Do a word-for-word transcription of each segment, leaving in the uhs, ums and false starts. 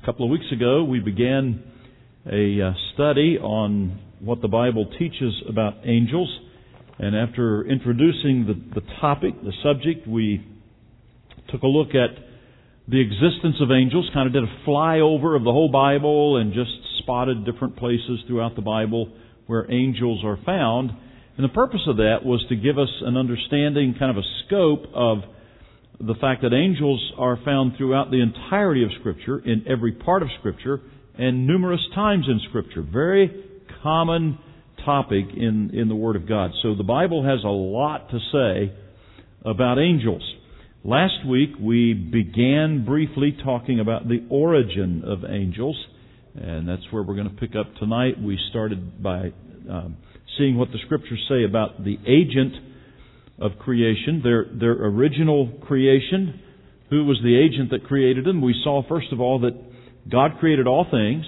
A couple of weeks ago, we began a uh, study on what the Bible teaches about angels. And after introducing the, the topic, the subject, we took a look at the existence of angels, kind of did a flyover of the whole Bible and just spotted different places throughout the Bible where angels are found. And the purpose of that was to give us an understanding, kind of a scope of the fact that angels are found throughout the entirety of Scripture, in every part of Scripture, and numerous times in Scripture. Very common topic in, in the Word of God. So the Bible has a lot to say about angels. Last week we began briefly talking about the origin of angels, and that's where we're going to pick up tonight. We started by um, seeing what the Scriptures say about the agent of creation, their their original creation. Who was the agent that created them? We saw, first of all, that God created all things,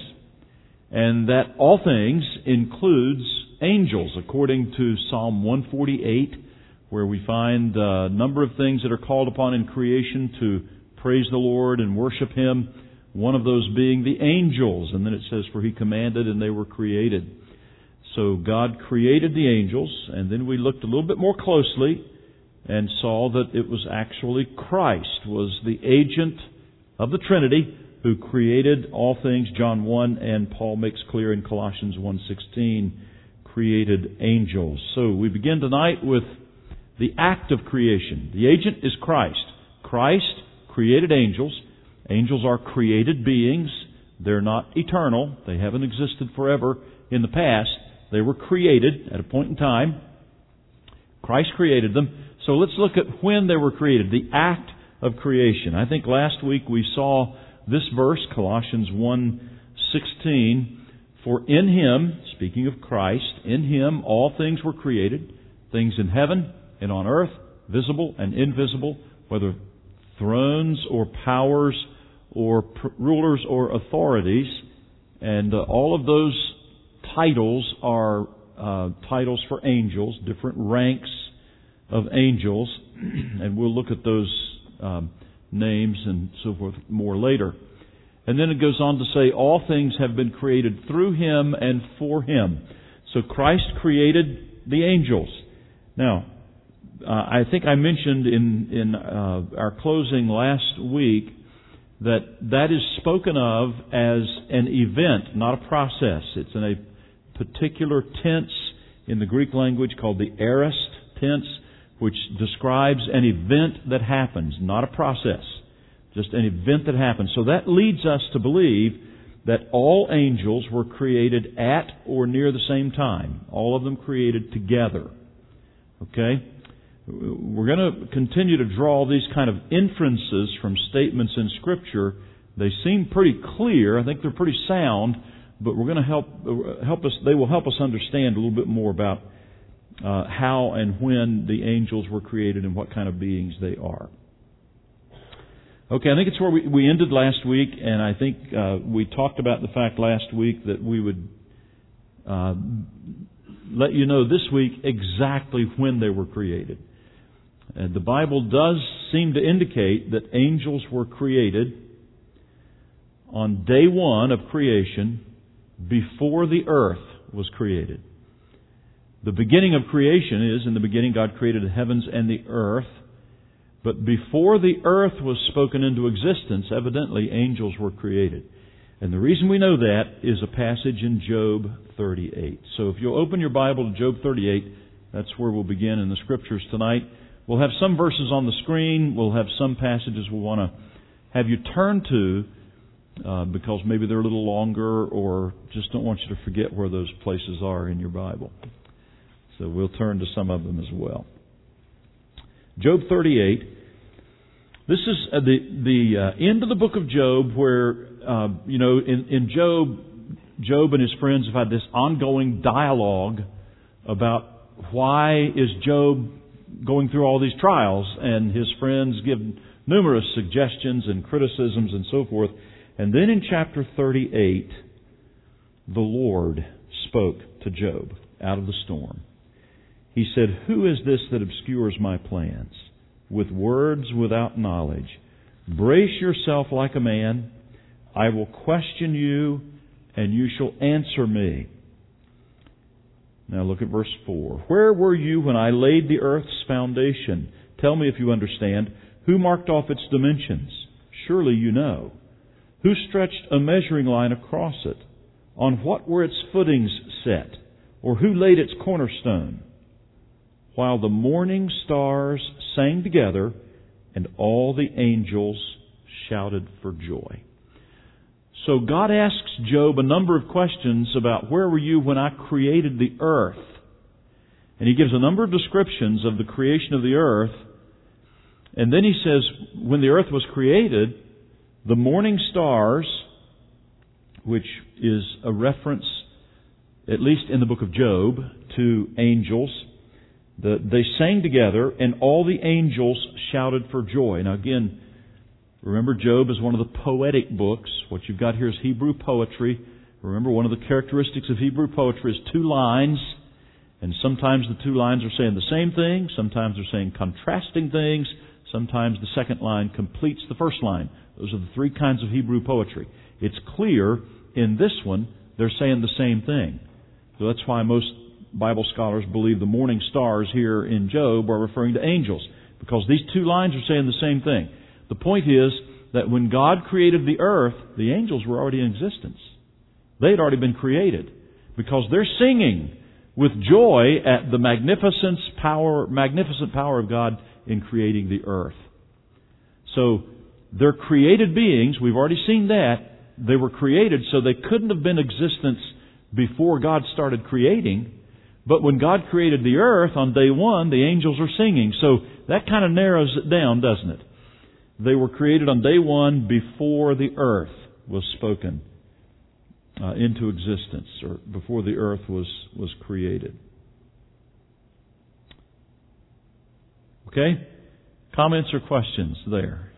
and that all things includes angels, according to Psalm one forty-eight, where we find a number of things that are called upon in creation to praise the Lord and worship Him, one of those being the angels. And then it says, for He commanded and they were created. So God created the angels, and then we looked a little bit more closely and saw that it was actually Christ was the agent of the Trinity who created all things. John one, and Paul makes clear in Colossians one sixteen, created angels. So we begin tonight with the act of creation. The agent is Christ. Christ created angels. Angels are created beings. They're not eternal. They haven't existed forever in the past. They were created at a point in time. Christ created them. So let's look at when they were created, the act of creation. I think last week we saw this verse, Colossians one sixteen, for in Him, speaking of Christ, in Him all things were created, things in heaven and on earth, visible and invisible, whether thrones or powers or pr- rulers or authorities. And uh, all of those titles are uh, titles for angels, different ranks of angels, and we'll look at those um, names and so forth more later. And then it goes on to say, all things have been created through Him and for Him. So Christ created the angels. Now, uh, I think I mentioned in, in uh, our closing last week that that is spoken of as an event, not a process. It's in a particular tense in the Greek language called the aorist tense, which describes an event that happens, not a process, just an event that happens. So that leads us to believe that all angels were created at or near the same time, all of them created together. Okay? We're going to continue to draw these kind of inferences from statements in Scripture. They seem pretty clear. I think they're pretty sound. But we're going to help help us. They will help us understand a little bit more about uh, how and when the angels were created and what kind of beings they are. Okay, I think it's where we, we ended last week, and I think uh, we talked about the fact last week that we would uh, let you know this week exactly when they were created. And the Bible does seem to indicate that angels were created on day one of creation, before the earth was created. The beginning of creation is, in the beginning God created the heavens and the earth. But before the earth was spoken into existence, evidently angels were created. And the reason we know that is a passage in Job thirty-eight. So if you'll open your Bible to Job thirty-eight, that's where we'll begin in the Scriptures tonight. We'll have some verses on the screen. We'll have some passages we'll want to have you turn to, Uh, because maybe they're a little longer, or just don't want you to forget where those places are in your Bible. So we'll turn to some of them as well. Job thirty-eight. This is uh, the the uh, end of the book of Job, where uh, you know in, in Job, Job and his friends have had this ongoing dialogue about why is Job going through all these trials, and his friends give numerous suggestions and criticisms and so forth. And then in chapter thirty-eight, the Lord spoke to Job out of the storm. He said, "Who is this that obscures my plans with words without knowledge? Brace yourself like a man. I will question you, and you shall answer me. Now look at verse four. Where were you when I laid the earth's foundation? Tell me if you understand. Who marked off its dimensions? Surely you know. Who stretched a measuring line across it? On what were its footings set? Or who laid its cornerstone? While the morning stars sang together, and all the angels shouted for joy. So God asks Job a number of questions about where were you when I created the earth? And He gives a number of descriptions of the creation of the earth. And then He says, when the earth was created, the morning stars, which is a reference, at least in the book of Job, to angels, the, they sang together and all the angels shouted for joy. Now again, remember, Job is one of the poetic books. What you've got here is Hebrew poetry. Remember, one of the characteristics of Hebrew poetry is two lines. And sometimes the two lines are saying the same thing. Sometimes they're saying contrasting things. Sometimes the second line completes the first line. Those are the three kinds of Hebrew poetry. It's clear in this one they're saying the same thing. So that's why most Bible scholars believe the morning stars here in Job are referring to angels. Because these two lines are saying the same thing. The point is that when God created the earth, the angels were already in existence. They had already been created. Because they're singing with joy at the magnificence power, magnificent power of God in creating the earth. So, they're created beings. We've already seen that. They were created, so they couldn't have been in existence before God started creating. But when God created the earth on day one, the angels are singing. So, that kind of narrows it down, doesn't it? They were created on day one before the earth was spoken uh, into existence, or before the earth was, was created. Okay? Comments or questions there?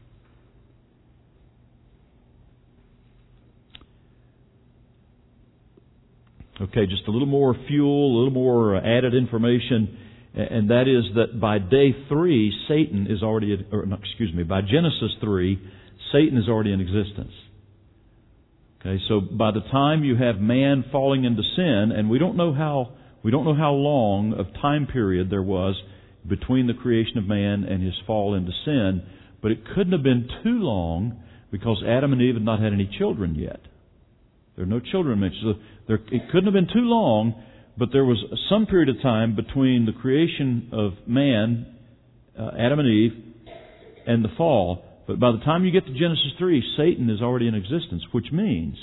Okay, just a little more fuel, a little more added information, and that is that by day three, Satan is already, or no, excuse me, by Genesis three, Satan is already in existence. Okay, so by the time you have man falling into sin, and we don't know how we don't know how long of time period there was between the creation of man and his fall into sin, but it couldn't have been too long because Adam and Eve had not had any children yet. There are no children mentioned. So there, it couldn't have been too long, but there was some period of time between the creation of man, uh, Adam and Eve, and the fall. But by the time you get to Genesis three, Satan is already in existence, which means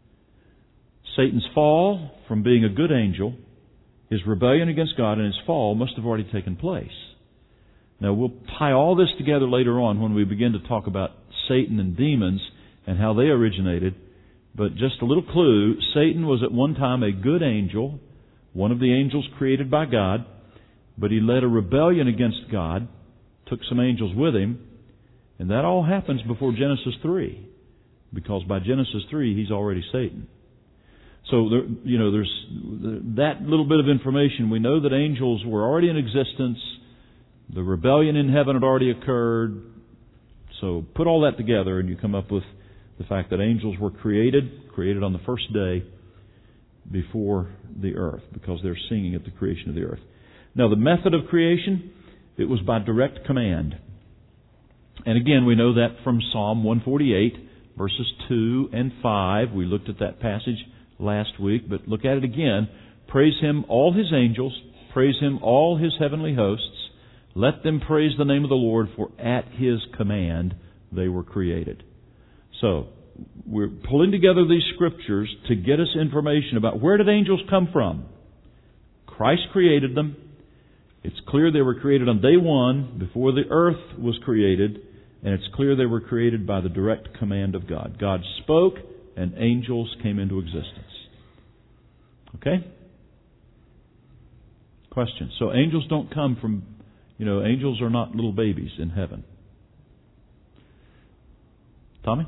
Satan's fall from being a good angel, his rebellion against God, and his fall must have already taken place. Now, we'll tie all this together later on when we begin to talk about Satan and demons and how they originated. But just a little clue, Satan was at one time a good angel, one of the angels created by God, but he led a rebellion against God, took some angels with him, and that all happens before Genesis three, because by Genesis three, he's already Satan. So, there, you know, there's that little bit of information. We know that angels were already in existence. The rebellion in heaven had already occurred. So, put all that together and you come up with the fact that angels were created, created on the first day before the earth, because they're singing at the creation of the earth. Now, the method of creation, it was by direct command. And again, we know that from Psalm one forty-eight, verses two and five. We looked at that passage last week, but look at it again. Praise Him, all His angels. Praise Him, all His heavenly hosts. Let them praise the name of the Lord, for at His command they were created. So, we're pulling together these scriptures to get us information about where did angels come from. Christ created them. It's clear they were created on day one, before the earth was created, and it's clear they were created by the direct command of God. God spoke, and angels came into existence. Okay? Question. So angels don't come from, you know, angels are not little babies in heaven. Tommy?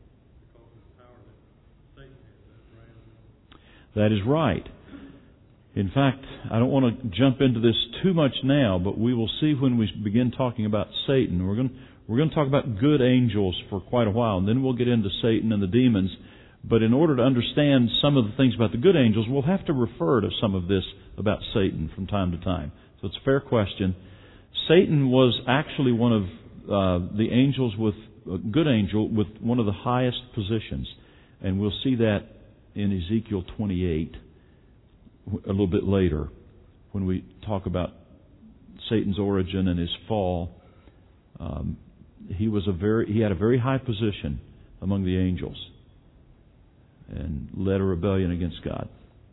That is right. In fact, I don't want to jump into this too much now, but we will see when we begin talking about Satan. We're going to, we're going to talk about good angels for quite a while, and then we'll get into Satan and the demons. But in order to understand some of the things about the good angels, we'll have to refer to some of this about Satan from time to time. So it's a fair question. Satan was actually one of uh, the angels with, a good angel with one of the highest positions. And we'll see that in Ezekiel twenty-eight a little bit later when we talk about Satan's origin and his fall. Um, he was a very he had a very high position among the angels and led a rebellion against God.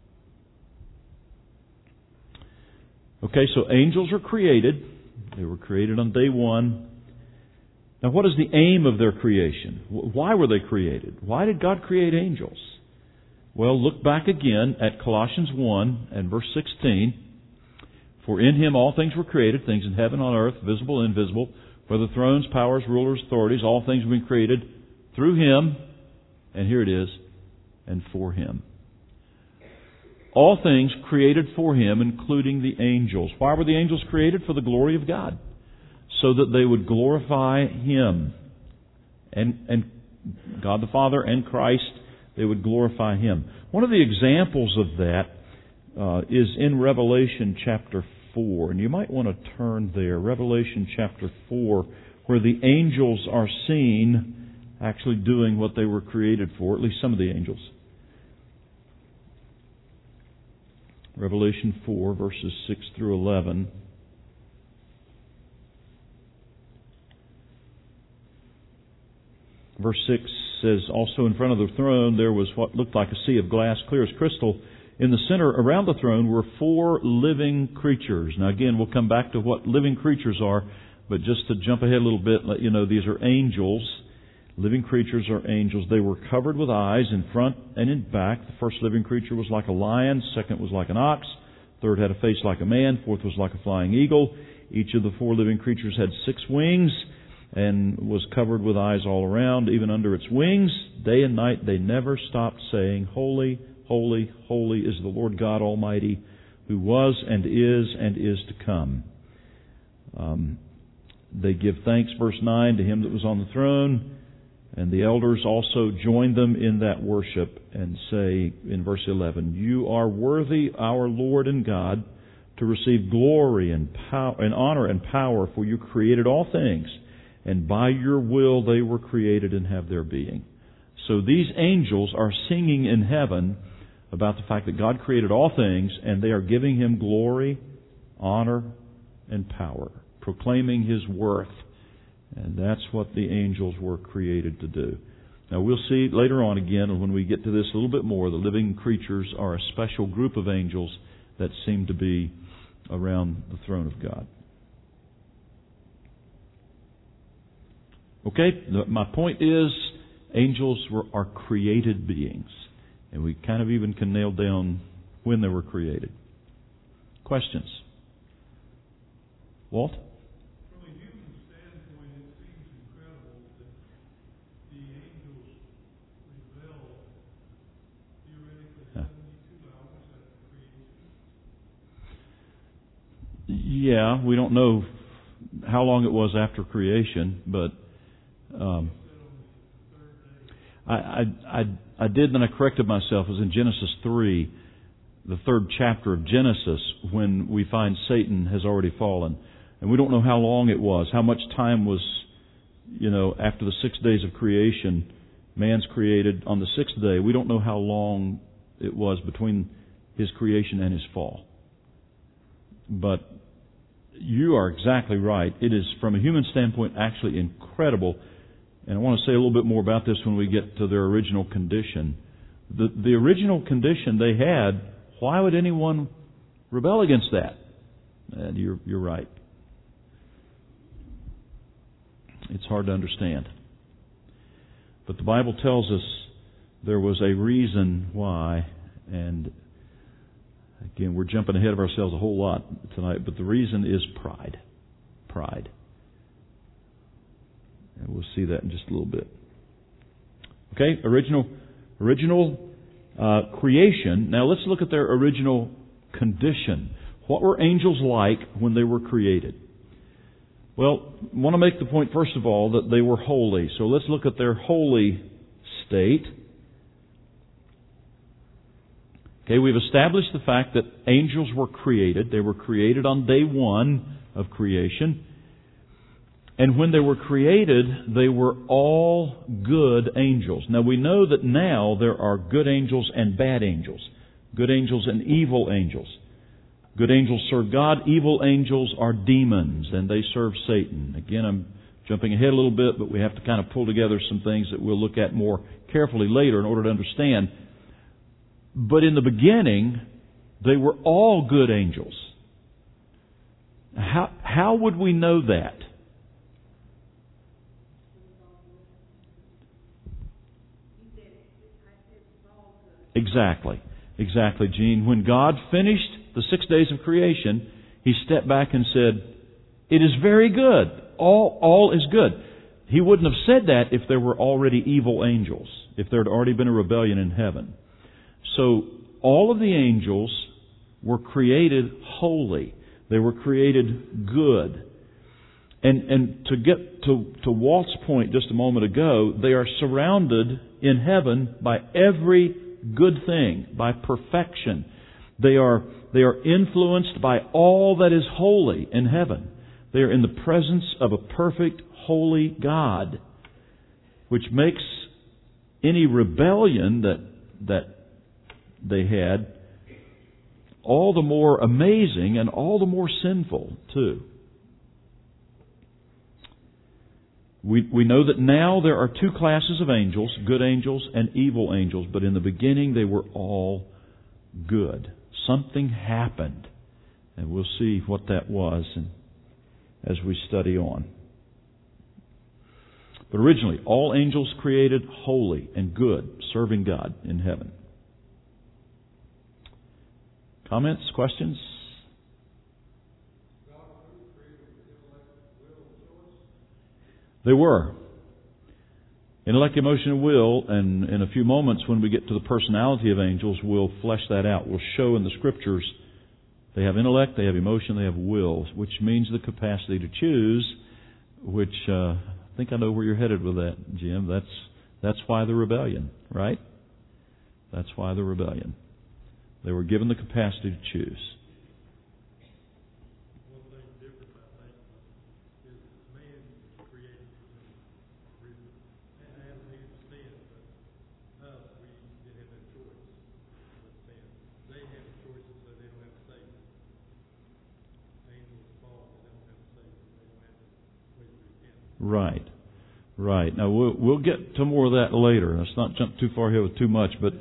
Okay, so angels are created. They were created on day one. Now, what is the aim of their creation? Why were they created? Why did God create angels? Well, look back again at Colossians one and verse sixteen. For in Him all things were created, things in heaven, on earth, visible and invisible, whether thrones, powers, rulers, authorities, all things have been created through Him, and here it is, and for Him. All things created for Him, including the angels. Why were the angels created? For the glory of God. So that they would glorify Him. And, and God the Father and Christ, they would glorify Him. One of the examples of that uh, is in Revelation chapter four. And you might want to turn there. Revelation chapter four, where the angels are seen actually doing what they were created for, at least some of the angels. Revelation four, verses six through eleven. Verse six says, also in front of the throne there was what looked like a sea of glass, clear as crystal. In the center around the throne were four living creatures. Now again, we'll come back to what living creatures are, but just to jump ahead a little bit, let you know these are angels. Living creatures are angels. They were covered with eyes in front and in back. The first living creature was like a lion. Second was like an ox. Third had a face like a man. Fourth was like a flying eagle. Each of the four living creatures had six wings and was covered with eyes all around, even under its wings. Day and night they never stopped saying, Holy, holy, holy is the Lord God Almighty, who was and is and is to come. Um, they give thanks, verse nine, to Him that was on the throne. And the elders also join them in that worship and say in verse eleven, You are worthy, our Lord and God, to receive glory and power and honor and power, for you created all things, and by your will they were created and have their being. So these angels are singing in heaven about the fact that God created all things, and they are giving Him glory, honor, and power, proclaiming His worth. And that's what the angels were created to do. Now we'll see later on again, when we get to this a little bit more, the living creatures are a special group of angels that seem to be around the throne of God. Okay, my point is, angels were, are created beings. And we kind of even can nail down when they were created. Questions? Walt? Yeah, we don't know how long it was after creation, but um, I, I, I, I did, then I corrected myself. It was in Genesis three, the third chapter of Genesis, when we find Satan has already fallen. And we don't know how long it was, how much time was, you know, after the six days of creation, man's created on the sixth day. We don't know how long it was between his creation and his fall. But you are exactly right. It is, from a human standpoint, actually incredible. And I want to say a little bit more about this when we get to their original condition. The, the original condition they had, why would anyone rebel against that? And you're, you're right. It's hard to understand. But the Bible tells us there was a reason why, and again, we're jumping ahead of ourselves a whole lot tonight, but the reason is pride. Pride. And we'll see that in just a little bit. Okay, original original uh, creation. Now let's look at their original condition. What were angels like when they were created? Well, I want to make the point, first of all, that they were holy. So let's look at their holy state. Okay, we've established the fact that angels were created. They were created on day one of creation. And when they were created, they were all good angels. Now we know that now there are good angels and bad angels. Good angels and evil angels. Good angels serve God. Evil angels are demons, and they serve Satan. Again, I'm jumping ahead a little bit, but we have to kind of pull together some things that we'll look at more carefully later in order to understand. But in the beginning, they were all good angels. How, how would we know that? Exactly. Exactly, Gene. When God finished the six days of creation, He stepped back and said, "It is very good. All, all is good." He wouldn't have said that if there were already evil angels, if there had already been a rebellion in heaven. So, all of the angels were created holy. They were created good. And, and to get to, to Walt's point just a moment ago, they are surrounded in heaven by every good thing, by perfection. They are, they are influenced by all that is holy in heaven. They are in the presence of a perfect, holy God, which makes any rebellion that, that they had all the more amazing and all the more sinful, too. We, we know that now there are two classes of angels, good angels and evil angels, but in the beginning they were all good. Something happened, and we'll see what that was and as we study on. But originally, all angels created holy and good, serving God in heaven. Comments, questions? They were. Intellect, emotion, and will, and in a few moments when we get to the personality of angels, we'll flesh that out. We'll show in the Scriptures they have intellect, they have emotion, they have will, which means the capacity to choose, which uh, I think I know where you're headed with that, Jim. That's, that's why the rebellion, right? That's why the rebellion. They were given the capacity to choose. Right, right. Now we'll we'll get to more of that later. Let's not jump too far here with too much, but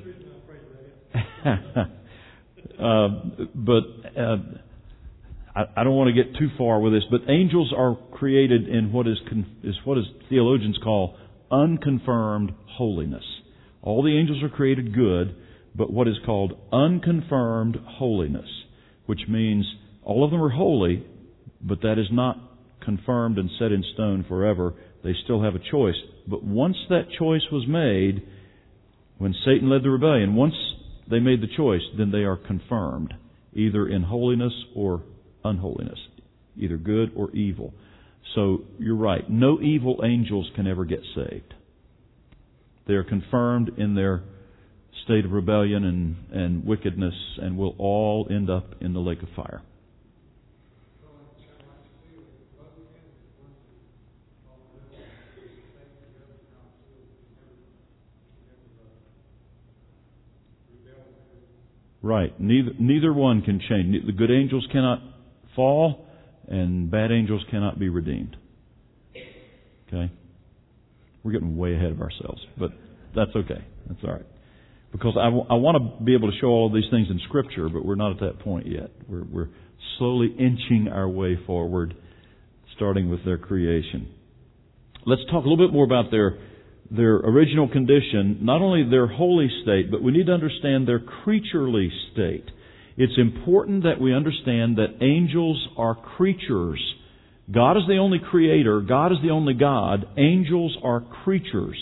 uh, but uh, I, I don't want to get too far with this. But angels are created in what is con- is what is theologians call unconfirmed holiness. All the angels are created good, but what is called unconfirmed holiness, which means all of them are holy, but that is not confirmed and set in stone forever. They still have a choice. But once that choice was made, when Satan led the rebellion, once they made the choice, then they are confirmed, either in holiness or unholiness, either good or evil. So you're right. No evil angels can ever get saved. They are confirmed in their state of rebellion and, and wickedness and will all end up in the lake of fire. Right. Neither, neither one can change. The good angels cannot fall, and bad angels cannot be redeemed. Okay? We're getting way ahead of ourselves, but that's okay. That's all right. Because I, w- I want to be able to show all of these things in Scripture, but we're not at that point yet. We're, we're slowly inching our way forward, starting with their creation. Let's talk a little bit more about their their original condition, not only their holy state, but we need to understand their creaturely state. It's important that we understand that angels are creatures. God is the only creator. God is the only God. Angels are creatures.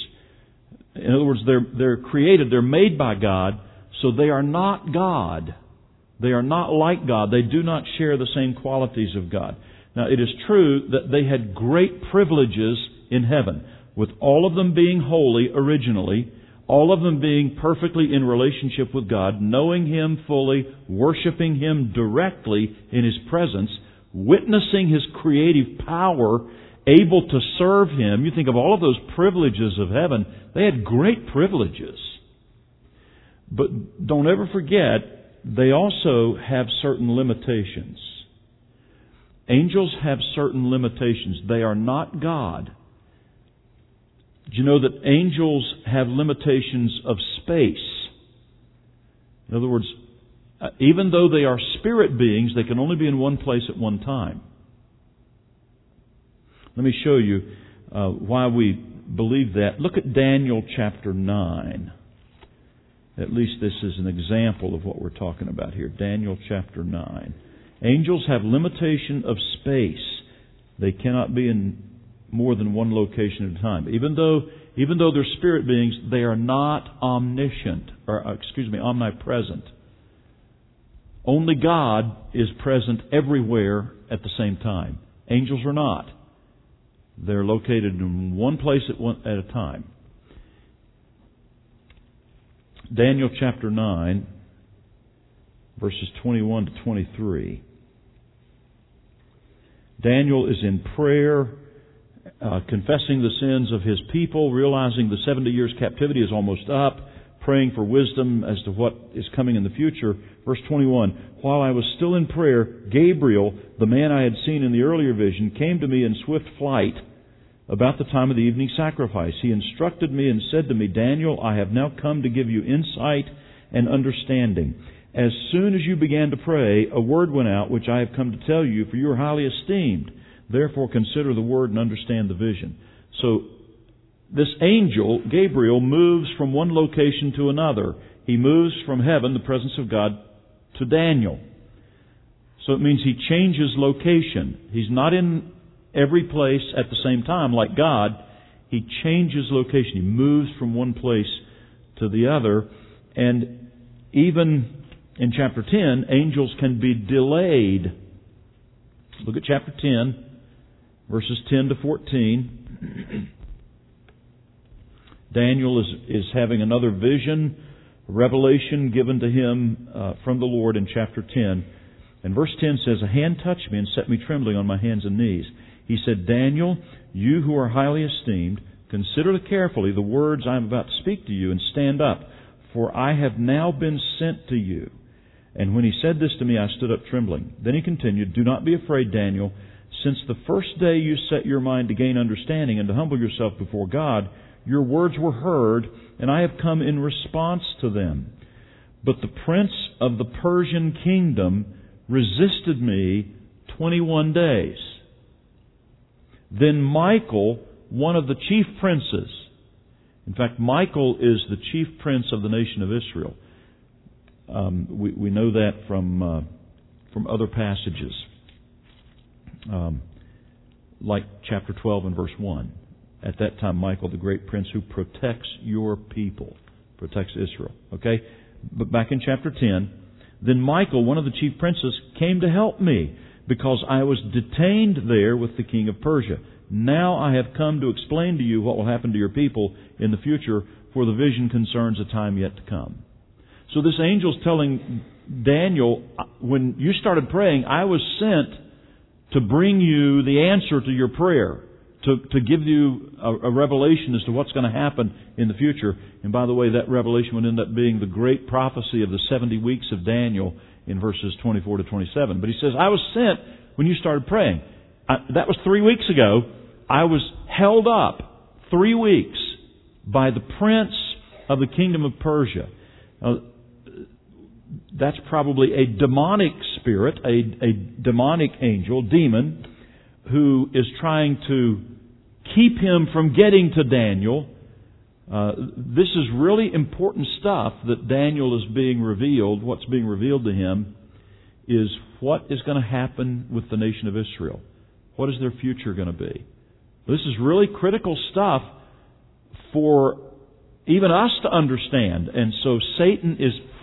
In other words, they're, they're created. They're made by God, so they are not God. They are not like God. They do not share the same qualities of God. Now, it is true that they had great privileges in heaven, with all of them being holy originally, all of them being perfectly in relationship with God, knowing Him fully, worshiping Him directly in His presence, witnessing His creative power, able to serve Him. You think of all of those privileges of heaven. They had great privileges. But don't ever forget, they also have certain limitations. Angels have certain limitations. They are not God. Did you know that angels have limitations of space? In other words, even though they are spirit beings, they can only be in one place at one time. Let me show you uh, why we believe that. Look at Daniel chapter nine. At least this is an example of what we're talking about here. Daniel chapter nine. Angels have limitation of space. They cannot be in more than one location at a time. Even though, even though they're spirit beings, they are not omniscient, or excuse me, omnipresent. Only God is present everywhere at the same time. Angels are not. They're located in one place at one at a time. Daniel chapter nine, verses twenty-one to twenty-three. Daniel is in prayer, uh, confessing the sins of his people, realizing the seventy years captivity is almost up, praying for wisdom as to what is coming in the future. Verse twenty-one, while I was still in prayer, Gabriel, the man I had seen in the earlier vision, came to me in swift flight about the time of the evening sacrifice. He instructed me and said to me, Daniel, I have now come to give you insight and understanding. As soon as you began to pray, a word went out which I have come to tell you, for you are highly esteemed. Therefore consider the word and understand the vision. So this angel, Gabriel, moves from one location to another. He moves from heaven, the presence of God, to Daniel. So it means he changes location. He's not in every place at the same time like God. He changes location. He moves from one place to the other. And even in chapter ten, angels can be delayed. Look at chapter ten, verses ten to fourteen. Daniel is, is having another vision, revelation given to him uh, from the Lord in chapter ten. And verse ten says, a hand touched me and set me trembling on my hands and knees. He said, Daniel, you who are highly esteemed, consider carefully the words I am about to speak to you and stand up, for I have now been sent to you. And when he said this to me, I stood up trembling. Then he continued, do not be afraid, Daniel. Since the first day you set your mind to gain understanding and to humble yourself before God, your words were heard, and I have come in response to them. But the prince of the Persian kingdom resisted me twenty-one days. Then Michael, one of the chief princes, in fact, Michael is the chief prince of the nation of Israel. Um, we, we know that from uh, from other passages, um, like chapter twelve and verse one. At that time, Michael, the great prince who protects your people, protects Israel. Okay, but back in chapter ten, then Michael, one of the chief princes, came to help me because I was detained there with the king of Persia. Now I have come to explain to you what will happen to your people in the future, for the vision concerns a time yet to come. So this angel's telling Daniel, when you started praying, I was sent to bring you the answer to your prayer, to, to give you a, a revelation as to what's going to happen in the future. And by the way, that revelation would end up being the great prophecy of the seventy weeks of Daniel in verses twenty-four to twenty-seven. But he says, I was sent when you started praying. I, that was three weeks ago. I was held up three weeks by the prince of the kingdom of Persia. Uh, that's probably a demonic spirit, a, a demonic angel, demon, who is trying to keep him from getting to Daniel. Uh, this is really important stuff that Daniel is being revealed. What's being revealed to him is what is going to happen with the nation of Israel. What is their future going to be? This is really critical stuff for even us to understand. And so Satan is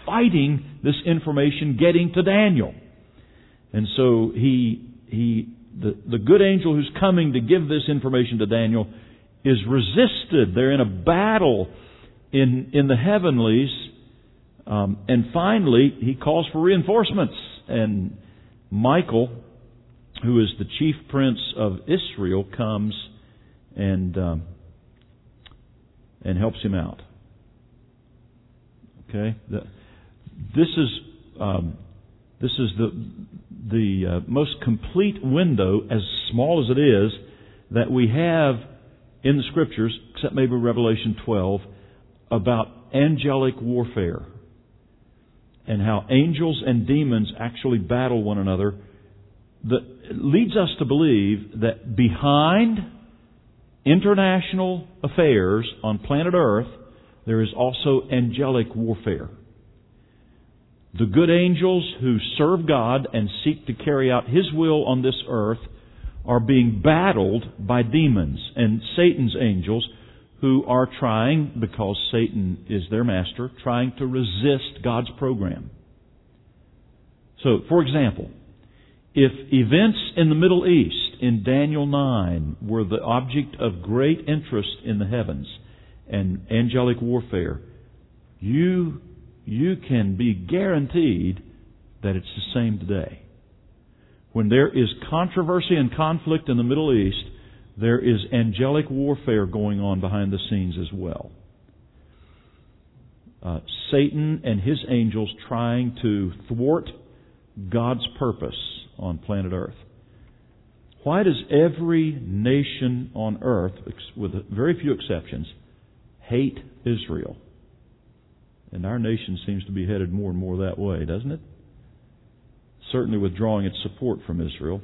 fighting this information getting to Daniel. And so he, he, the, the good angel who's coming to give this information to Daniel is resisted. They're in a battle in, in the heavenlies. Um, and finally, he calls for reinforcements. And Michael, who is the chief prince of Israel, comes and um, and helps him out. Okay, the, this is um, this is the the uh, most complete window, as small as it is, that we have in the Scriptures, except maybe Revelation twelve, about angelic warfare and how angels and demons actually battle one another. That leads us to believe that behind international affairs on planet Earth, there is also angelic warfare. The good angels who serve God and seek to carry out His will on this earth are being battled by demons and Satan's angels who are trying, because Satan is their master, trying to resist God's program. So, for example, if events in the Middle East in Daniel nine were the object of great interest in the heavens and angelic warfare, you, you can be guaranteed that it's the same today. When there is controversy and conflict in the Middle East, there is angelic warfare going on behind the scenes as well. Uh, Satan and his angels trying to thwart God's purpose on planet Earth. Why does every nation on earth, with very few exceptions, hate Israel? And our nation seems to be headed more and more that way, doesn't it? Certainly withdrawing its support from Israel.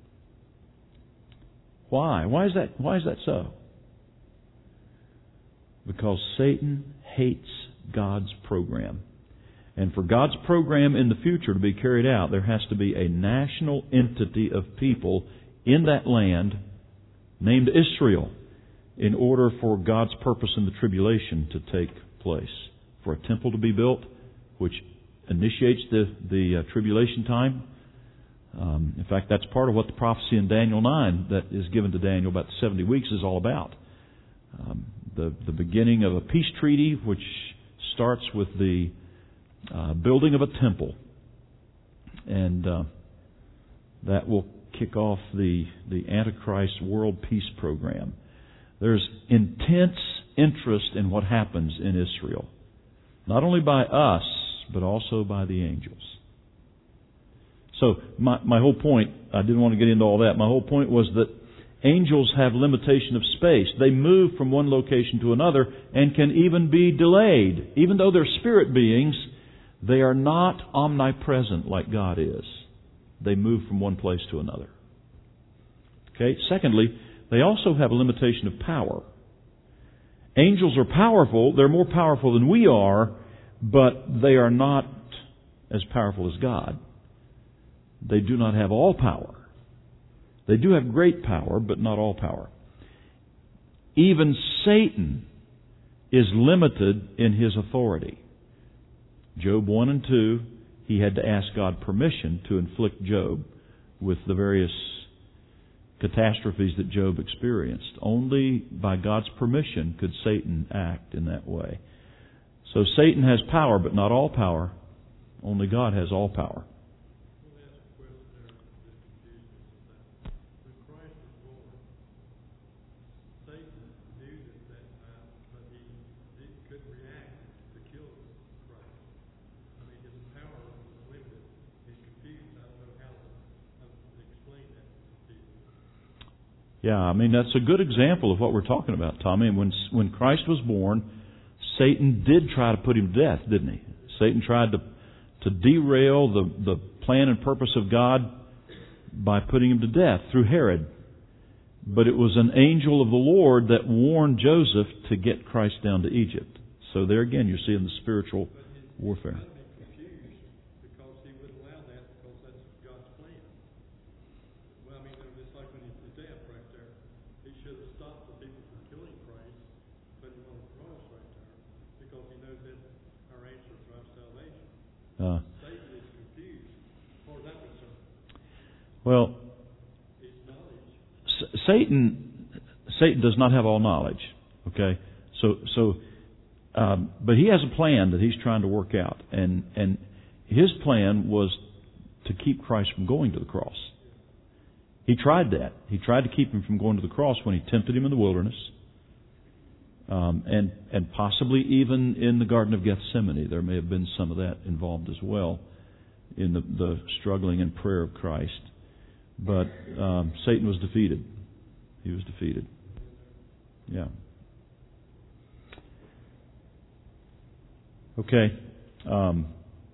Why? Why is that, why is that so? Because Satan hates God's program. And for God's program in the future to be carried out, there has to be a national entity of people in that land named Israel in order for God's purpose in the tribulation to take place. For a temple to be built, which initiates the, the uh, tribulation time. Um, in fact, that's part of what the prophecy in Daniel nine that is given to Daniel about the seventy weeks is all about. Um, the, the beginning of a peace treaty which starts with the uh, building of a temple. And uh, that will kick off the, the Antichrist world peace program. There's intense interest in what happens in Israel. Not only by us, but also by the angels. So my, my whole point, I didn't want to get into all that. My whole point was that angels have limitation of space. They move from one location to another and can even be delayed. Even though they're spirit beings, they are not omnipresent like God is. They move from one place to another. Okay. Secondly, they also have a limitation of power. Angels are powerful. They're more powerful than we are, but they are not as powerful as God. They do not have all power. They do have great power, but not all power. Even Satan is limited in his authority. Job one and two, he had to ask God permission to inflict Job with the various catastrophes that Job experienced. Only by God's permission could Satan act in that way. So Satan has power, but not all power. Only God has all power. Yeah, I mean, that's a good example of what we're talking about, Tommy. And when, when Christ was born, Satan did try to put him to death, didn't he? Satan tried to, to derail the, the plan and purpose of God by putting him to death through Herod. But it was an angel of the Lord that warned Joseph to get Christ down to Egypt. So there again, you're seeing the spiritual warfare. Well, S- Satan, Satan does not have all knowledge. Okay, so so, um, but he has a plan that he's trying to work out, and and his plan was to keep Christ from going to the cross. He tried that. He tried to keep him from going to the cross when he tempted him in the wilderness, um, and and possibly even in the Garden of Gethsemane. There may have been some of that involved as well in the, the struggling and prayer of Christ. But um, Satan was defeated. He was defeated. Yeah. Okay. Um,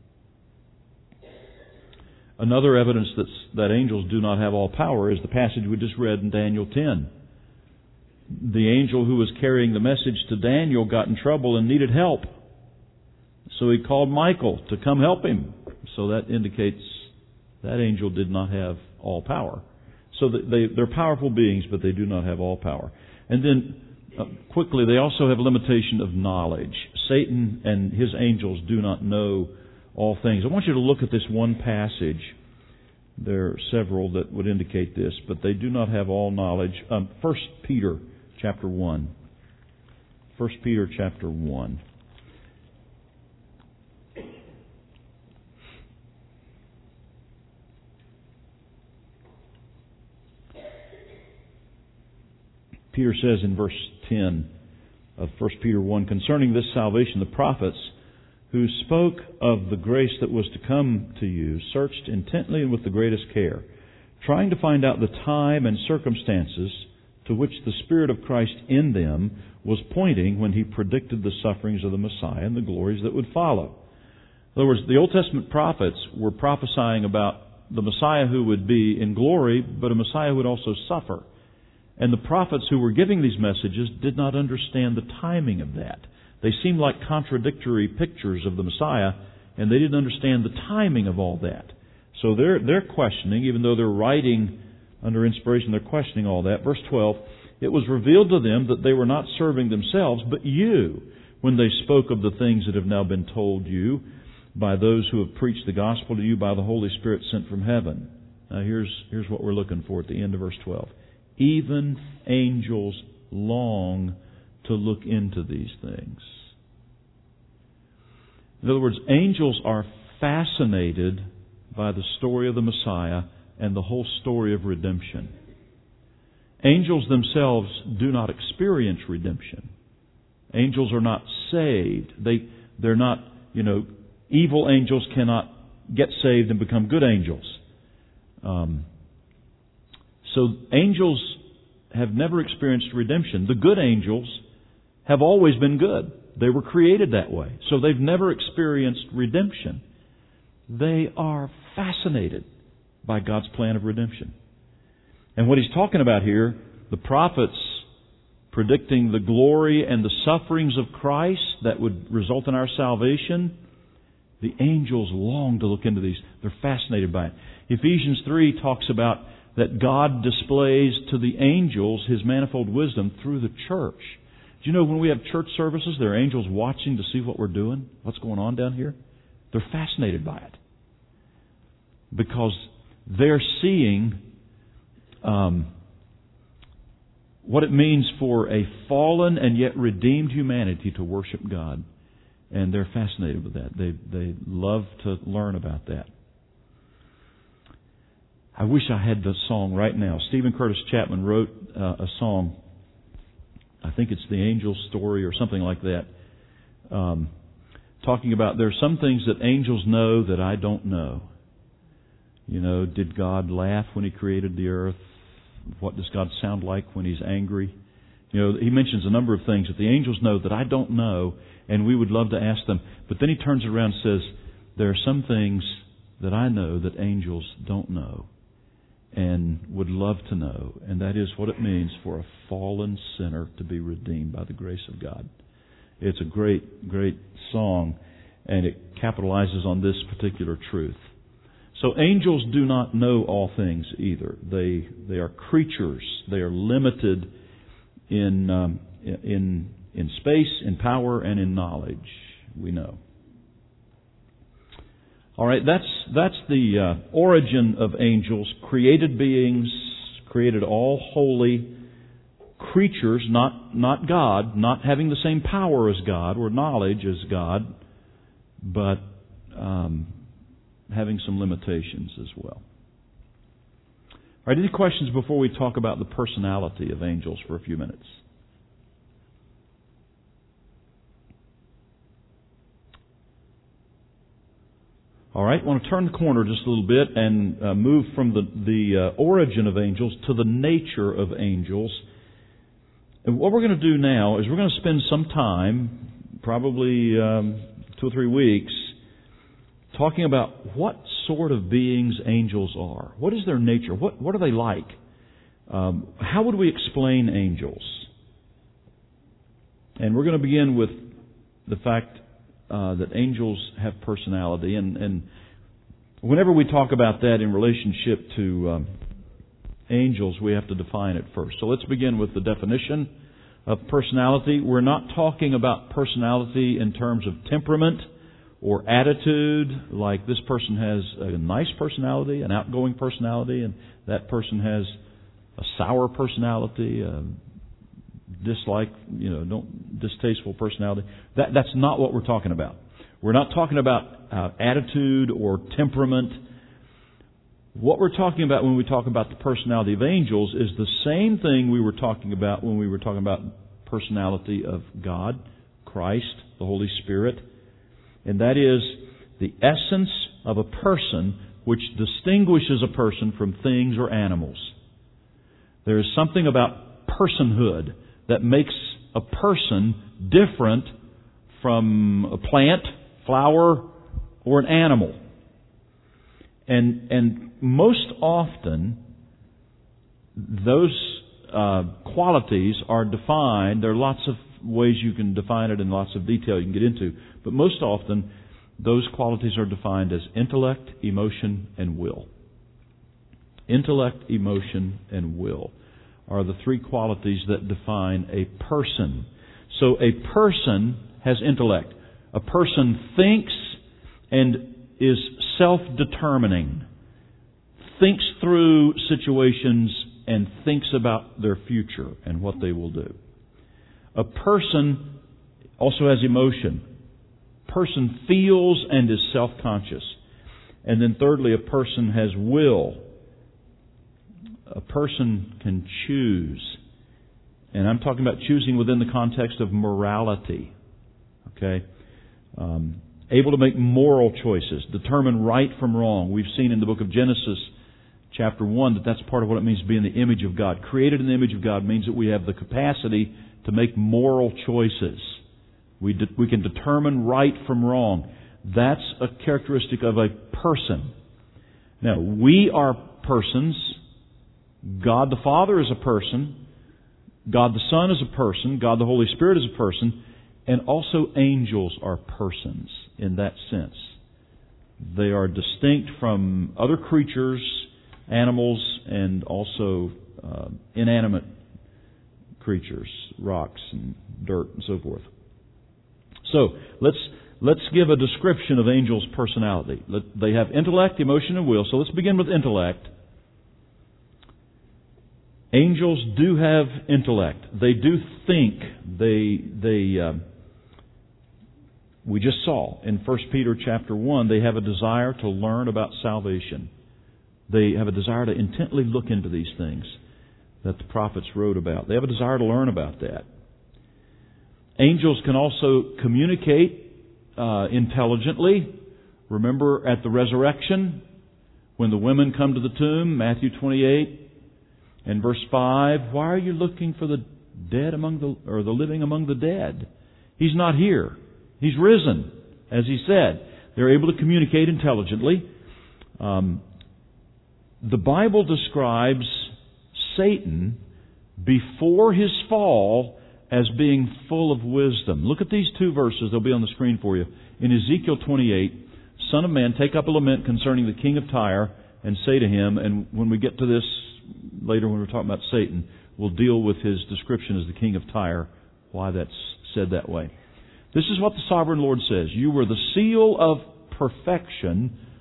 another evidence that's, that angels do not have all power is the passage we just read in Daniel ten. The angel who was carrying the message to Daniel got in trouble and needed help. So he called Michael to come help him. So that indicates that angel did not have all power. So they, they're powerful beings, but they do not have all power. And then, uh, quickly, they also have a limitation of knowledge. Satan and his angels do not know all things. I want you to look at this one passage. There are several that would indicate this, but they do not have all knowledge. Um, First Peter chapter one. First Peter chapter one. Peter says in verse ten of First Peter one, concerning this salvation, the prophets who spoke of the grace that was to come to you searched intently and with the greatest care, trying to find out the time and circumstances to which the Spirit of Christ in them was pointing when He predicted the sufferings of the Messiah and the glories that would follow. In other words, the Old Testament prophets were prophesying about the Messiah who would be in glory, but a Messiah who would also suffer. And the prophets who were giving these messages did not understand the timing of that. They seemed like contradictory pictures of the Messiah, and they didn't understand the timing of all that. So they're they're questioning, even though they're writing under inspiration, they're questioning all that. Verse twelve, it was revealed to them that they were not serving themselves, but you, when they spoke of the things that have now been told you by those who have preached the gospel to you by the Holy Spirit sent from heaven. Now here's here's what we're looking for at the end of verse twelve. Even angels long to look into these things. In other words, angels are fascinated by the story of the Messiah and the whole story of redemption. Angels themselves do not experience redemption. Angels are not saved. They, they're not, you know, evil angels cannot get saved and become good angels. Um, so angels have never experienced redemption. The good angels have always been good. They were created that way. So they've never experienced redemption. They are fascinated by God's plan of redemption. And what he's talking about here, the prophets predicting the glory and the sufferings of Christ that would result in our salvation, the angels long to look into these. They're fascinated by it. Ephesians three talks about that God displays to the angels His manifold wisdom through the church. Do you know when we have church services, there are angels watching to see what we're doing, what's going on down here? They're fascinated by it. Because they're seeing um, what it means for a fallen and yet redeemed humanity to worship God. And they're fascinated with that. They they love to learn about that. I wish I had the song right now. Stephen Curtis Chapman wrote uh, a song. I think it's The Angel's Story or something like that. Um, talking about there are some things that angels know that I don't know. You know, did God laugh when He created the earth? What does God sound like when He's angry? You know, he mentions a number of things that the angels know that I don't know, and we would love to ask them. But then he turns around and says, there are some things that I know that angels don't know and would love to know. And that is what it means for a fallen sinner to be redeemed by the grace of God. It's a great, great song, and it capitalizes on this particular truth. So angels do not know all things either. They they are creatures. They are limited in um, in in space, in power, and in knowledge. We know. All right, that's that's the uh, origin of angels, created beings, created all holy creatures, not not God, not having the same power as God or knowledge as God, but um, having some limitations as well. All right, any questions before we talk about the personality of angels for a few minutes? All right, I want to turn the corner just a little bit and uh, move from the, the uh, origin of angels to the nature of angels. And what we're going to do now is we're going to spend some time, probably um, two or three weeks, talking about what sort of beings angels are. What is their nature? What, what are they like? Um, how would we explain angels? And we're going to begin with the fact Uh, that angels have personality, and, and whenever we talk about that in relationship to um, angels, we have to define it first. So let's begin with the definition of personality. We're not talking about personality in terms of temperament or attitude, like this person has a nice personality, an outgoing personality, and that person has a sour personality, a dislike, you know, don't, distasteful personality. That, that's not what we're talking about. We're not talking about uh, attitude or temperament. What we're talking about when we talk about the personality of angels is the same thing we were talking about when we were talking about personality of God, Christ, the Holy Spirit. And that is the essence of a person which distinguishes a person from things or animals. There is something about personhood that makes a person different from a plant, flower, or an animal. And and most often, those uh, qualities are defined. There are lots of ways you can define it and lots of detail you can get into. But most often, those qualities are defined as intellect, emotion, and will. Intellect, emotion, and will are the three qualities that define a person. So a person has intellect. A person thinks and is self-determining, thinks through situations and thinks about their future and what they will do. A person also has emotion. A person feels and is self-conscious. And then thirdly, a person has will. A person can choose. And I'm talking about choosing within the context of morality. Okay? Um, able to make moral choices, determine right from wrong. We've seen in the book of Genesis, chapter one, that that's part of what it means to be in the image of God. Created in the image of God means that we have the capacity to make moral choices. We, de- we can determine right from wrong. That's a characteristic of a person. Now, we are persons. God the Father is a person. God the Son is a person. God the Holy Spirit is a person. And also angels are persons in that sense. They are distinct from other creatures, animals, and also uh, inanimate creatures, rocks and dirt and so forth. So, let's let's give a description of angels' personality. Let, they have intellect, emotion, and will. So let's begin with intellect. Angels do have intellect. They do think. They they uh, we just saw in First Peter chapter one, they have a desire to learn about salvation. They have a desire to intently look into these things that the prophets wrote about. They have a desire to learn about that. Angels can also communicate uh, intelligently. Remember at the resurrection, when the women come to the tomb, Matthew twenty-eight. In verse five, why are you looking for the dead among the, or the living among the dead? He's not here. He's risen, as he said. They're able to communicate intelligently. Um, the Bible describes Satan before his fall as being full of wisdom. Look at these two verses. They'll be on the screen for you. In Ezekiel twenty-eight, Son of man, take up a lament concerning the king of Tyre and say to him, and when we get to this later when we're talking about Satan, we'll deal with his description as the king of Tyre, why that's said that way. This is what the sovereign Lord says. You were the seal of perfection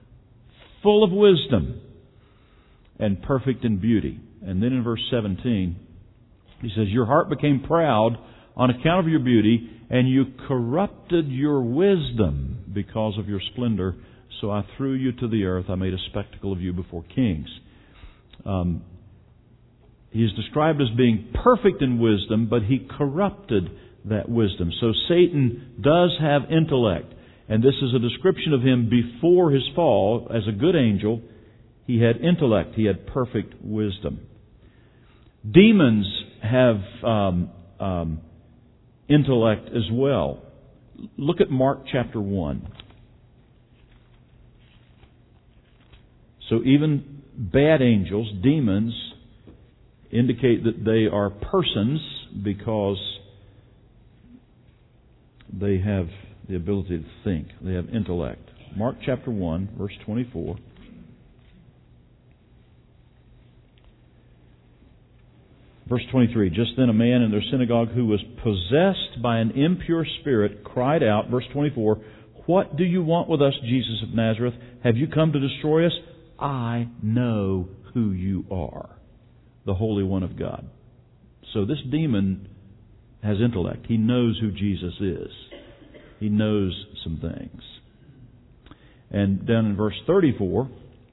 full of wisdom, and perfect in beauty. And then in verse seventeen, he says, your heart became proud on account of your beauty, and you corrupted your wisdom because of your splendor. So I threw you to the earth. I made a spectacle of you before kings. Um, he is described as being perfect in wisdom, but he corrupted that wisdom. So Satan does have intellect. And this is a description of him before his fall. As a good angel, he had intellect. He had perfect wisdom. Demons have um, um, intellect as well. Look at Mark chapter one. So even bad angels, demons, indicate that they are persons because they have the ability to think. They have intellect. Mark chapter one, verse twenty-four. Verse twenty-three, just then a man in their synagogue who was possessed by an impure spirit cried out, verse twenty-four, what do you want with us, Jesus of Nazareth? Have you come to destroy us? I know who you are, the Holy One of God. So this demon has intellect. He knows who Jesus is. He knows some things. And down in verse thirty-four,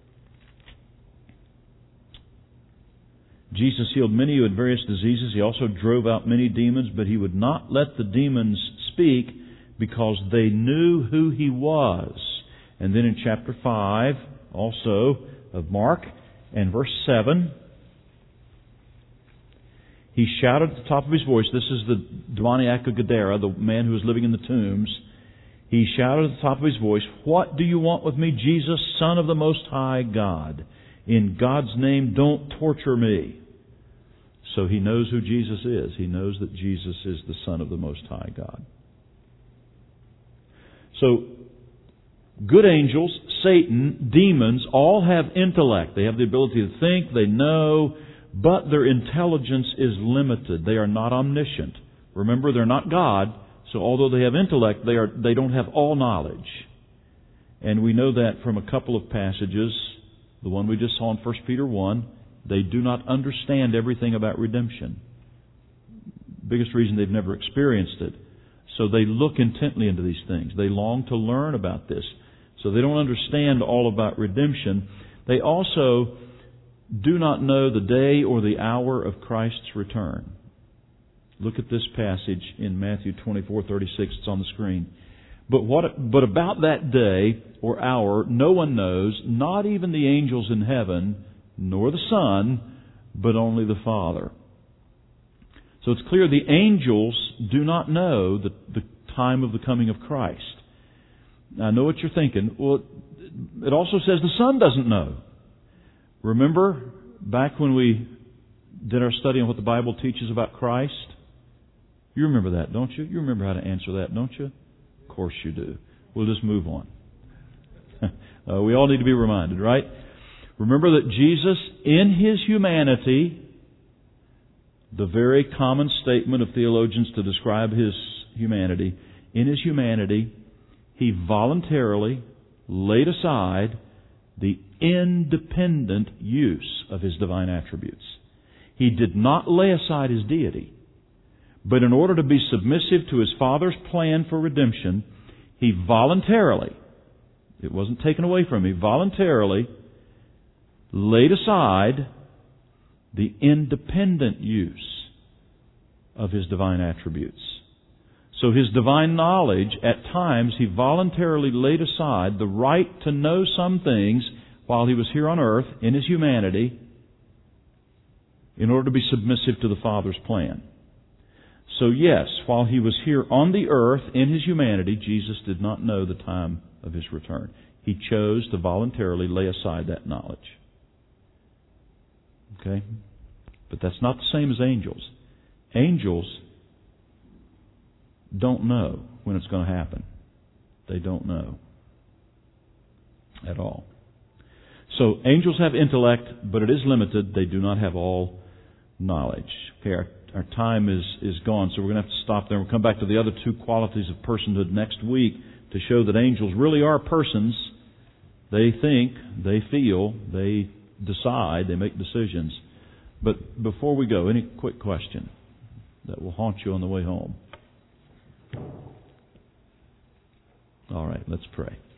Jesus healed many who had various diseases. He also drove out many demons, but He would not let the demons speak because they knew who He was. And then in chapter five, also of Mark, and verse seven, He shouted at the top of His voice. This is the demoniac of Gadara, the man who was living in the tombs. He shouted at the top of His voice, what do you want with me, Jesus, Son of the Most High God? In God's name, don't torture me. So he knows who Jesus is. He knows that Jesus is the Son of the Most High God. So, good angels, Satan, demons, all have intellect. They have the ability to think, they know, but their intelligence is limited. They are not omniscient. Remember, they're not God, so although they have intellect, they are they don't have all knowledge. And we know that from a couple of passages. The one we just saw in First Peter one, they do not understand everything about redemption. Biggest reason they've never experienced it. So they look intently into these things. They long to learn about this. So they don't understand all about redemption. They also do not know the day or the hour of Christ's return. Look at this passage in Matthew twenty-four thirty-six. It's on the screen. But what? But about that day or hour, no one knows, not even the angels in heaven, nor the Son, but only the Father. So it's clear the angels do not know the, the time of the coming of Christ. Now, I know what you're thinking. Well, it also says the Son doesn't know. Remember back when we did our study on what the Bible teaches about Christ? You remember that, don't you? You remember how to answer that, don't you? Of course you do. We'll just move on. uh, we all need to be reminded, right? Remember that Jesus, in His humanity, the very common statement of theologians to describe His humanity, in His humanity, He voluntarily laid aside the independent use of His divine attributes. He did not lay aside His deity, but in order to be submissive to His Father's plan for redemption, He voluntarily, it wasn't taken away from Him, voluntarily laid aside the independent use of His divine attributes. So His divine knowledge, at times, He voluntarily laid aside the right to know some things while He was here on earth in His humanity in order to be submissive to the Father's plan. So yes, while He was here on the earth in His humanity, Jesus did not know the time of His return. He chose to voluntarily lay aside that knowledge. Okay? But that's not the same as angels. Angels don't know when it's going to happen. They don't know at all. So angels have intellect, but it is limited. They do not have all knowledge. Okay, our, our time is, is gone, so we're going to have to stop there. We'll come back to the other two qualities of personhood next week to show that angels really are persons They think, they feel, they decide, they make decisions. But before we go, any quick question that will haunt you on the way home? All right, let's pray.